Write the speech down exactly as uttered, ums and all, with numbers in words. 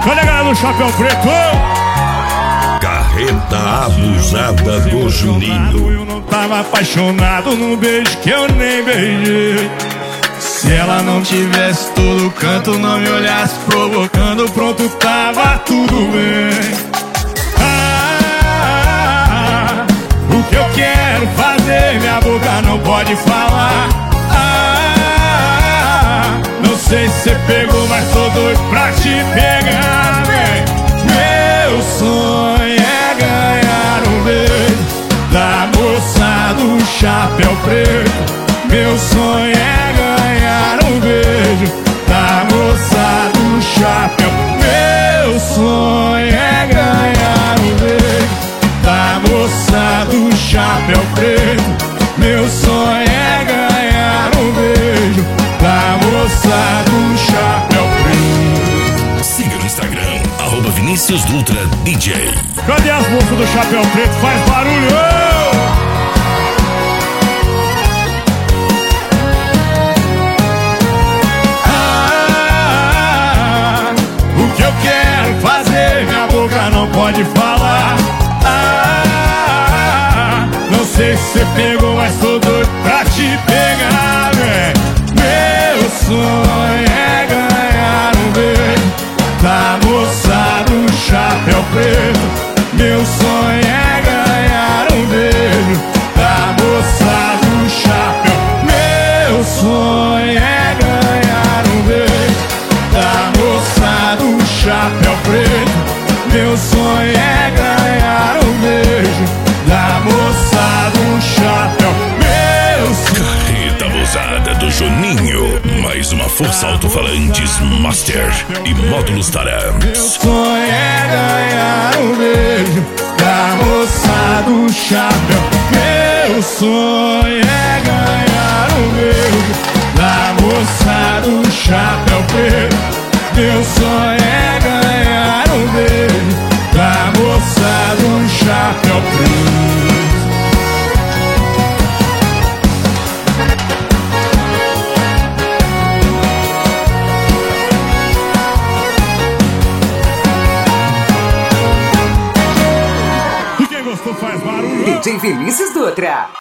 Cadê a galera do Chapéu Preto? Carreta abusada do Juninho. Eu não tava apaixonado num beijo que eu nem beijei. Se ela não tivesse todo canto, não me olhasse provocando, pronto, tava tudo bem. Ah, o que eu quero fazer, minha boca não pode falar. Ah, não sei se você pegou, mas tô doido pra te pegar, vem. Meu sonho é ganhar um beijo da moça do Chapéu Preto. Meu sonho é ganhar um beijo da moça do chapéu. Meu sonho é ganhar um beijo da moça do Chapéu Preto. Meu sonho é ganhar um beijo da moça do Chapéu Preto. Siga no Instagram, arroba Vinícius Dutra D J. Cadê as moças do Chapéu Preto? Faz barulho! Não pode falar. Ah, não sei se você pegou, mas tô doido pra te pegar, véi. Meu sonho é ganhar um beijo da moça do Chapéu Preto. Meu sonho é ganhar um beijo da moça do chapéu. Meu sonho é ganhar um beijo da moça do Chapéu Preto. Meu sonho é ganhar um beijo da moça do chapéu. Meu sonho... Carreta abusada do Juninho. Mais uma Força Alto-Falantes Master e módulos Taramps. Meu sonho é ganhar um beijo da moça do chapéu. Meu sonho é ganhar um beijo da moça do Chapéu Preto. Meu sonho é ganhar um beijo da moça do Chapéu Preto. E quem gostou faz barulho. D J Vinícius Dutra.